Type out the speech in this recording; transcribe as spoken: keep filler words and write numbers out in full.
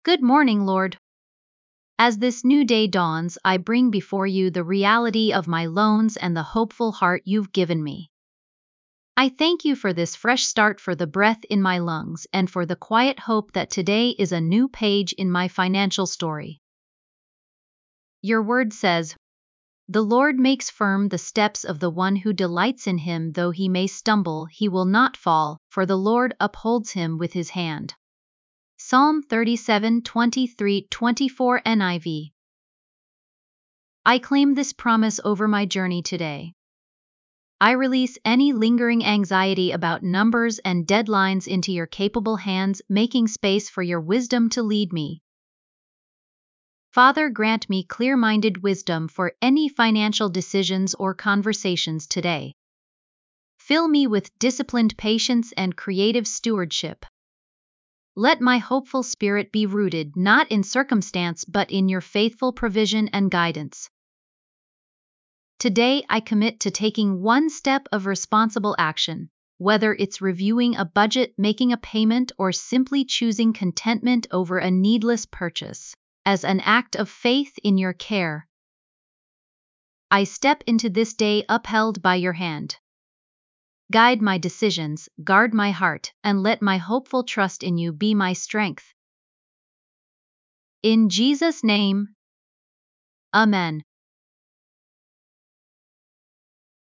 Good morning, Lord. As this new day dawns, I bring before you the reality of my loans and the hopeful heart you've given me. I thank you for this fresh start, for the breath in my lungs, and for the quiet hope that today is a new page in my financial story. Your word says, "The Lord makes firm the steps of the one who delights in him. Though he may stumble, he will not fall, for the Lord upholds him with his hand." Psalm thirty-seven, twenty-three, twenty-four N I V. I claim this promise over my journey today. I release any lingering anxiety about numbers and deadlines into your capable hands, making space for your wisdom to lead me. Father, grant me clear-minded wisdom for any financial decisions or conversations today. Fill me with disciplined patience and creative stewardship. Let my hopeful spirit be rooted not in circumstance but in your faithful provision and guidance. Today I commit to taking one step of responsible action, whether it's reviewing a budget, making a payment, or simply choosing contentment over a needless purchase, as an act of faith in your care. I step into this day upheld by your hand. Guide my decisions, guard my heart, and let my hopeful trust in you be my strength. In Jesus' name, Amen.